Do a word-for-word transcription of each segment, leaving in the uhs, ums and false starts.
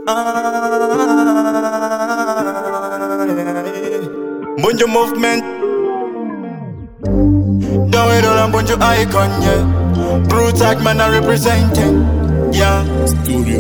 Bonjour movement. Don't wait on bonjour icon, yeah. Brutal man I representing, yeah. Studio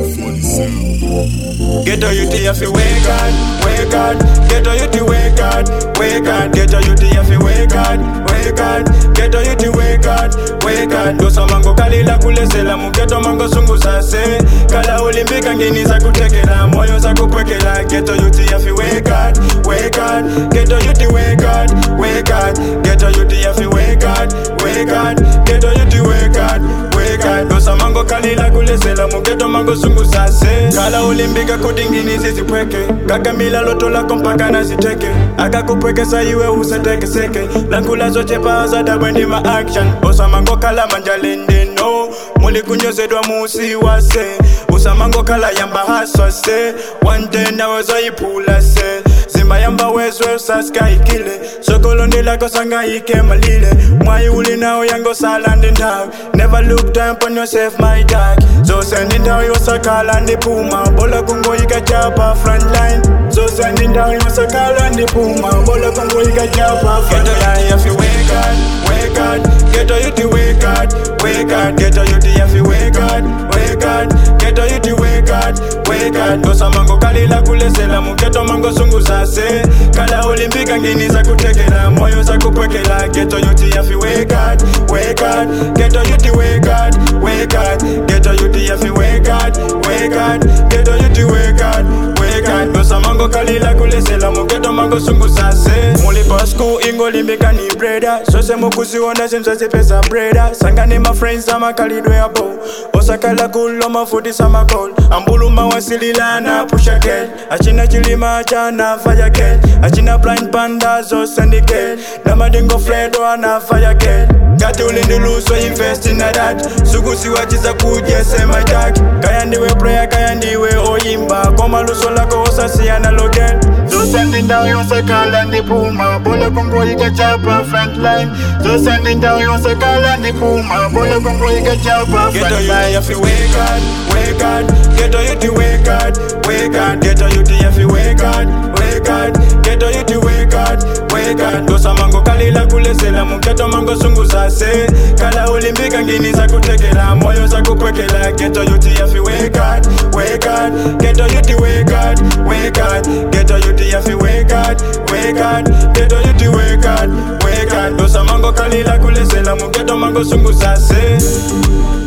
forty-seven. Get a youth if you wake up, wake up. Get a youth wake up, wake up. Get a youth if you wake up, wake up. Get a youth wake up, wake up. Dosa mango kalila kulesela mugeto mango sungu sase. Kala olimpika ngini za kutekela moyo za kukwekela. Get a youth if you wake up, wake up. Get a youth wake up, wake up. Get a youth if you wake up, wake up. Get a youth wake up, wake up. Dosa mango kalila kulesela mugeto mango sungu sase. Kala olimpika kudingini zizipweke. Kakamila loto la kompaka na ziteke. Akakupweke sa iwe useteke seke. Lankula zoche paza dabwendi ma action. Osamango kala manjalende no. Muli kunyozedwa musi wase. Usamango kala yamba haswa se. One day na wazo ipula se. Zimba yamba wezwe saska ikile. Sokolo ndila kosanga ike malile. Mwai uli nao yango salande ndao. Never look down upon yourself my dog. So sending down your sakala and the puma. Bola kungo ika chapa front line. So sending down your sakala and the puma. Bola kungo ika chapa front line. If you wake up, wake up. Get a youth wake up, wake up. Get a youth if you wake up, wake up. Get a youth wake up, wake up. Dosa mango kalila kulesela mugeto mango sungu sase. Kala olimpika ngini za kutekela moyo za kukwekela. Get a youth if you wake up, wake up. Get a youth wake up, wake up. Get a youth if you wake up, wake up. Get a youth wake up, wake up. Dosa mango kalila kulesela mugeto mango sungu sase. Muli pasku ingo limbika ni breda. Sose mukusi wonda simsose pesa breda. Sangani my friends sama kalidwe abo. Osakala kulo mafuti sama call. Ambulu mawasilila na pusha kel. Achina chilima chana fire kel. Achina blind panda zo syndicate. Namadingo fledo ana fire kel. Gati ulindi luso invest in a that. Sugusi wachiza kuje sema jack. Kayandiwe prayer kayandiwe oyimba. Koma luso lako osasi analogen. So sending down your sakala and the puma. Bola kongo ika chapa front line. So sending down your sakala and the puma. Bola kongo ika chapa front line. Get a youth if you wake up, wake up. Get a youth wake up, wake up. Get a youth if you wake up, wake up. Get a youth wake up, wake up. Dosa mango kalila kulesela mugeto mango sungu sase. Kala olimpika ngini za kutekela moyo za kukwekela. Get a youth if you wake up, wake up. Get a youth wake up, wake up. Get a youth if you wake up, wake up. Get a youth wake up, wake up. Dosa mango kalila kulesela mugeto mango sungu sase.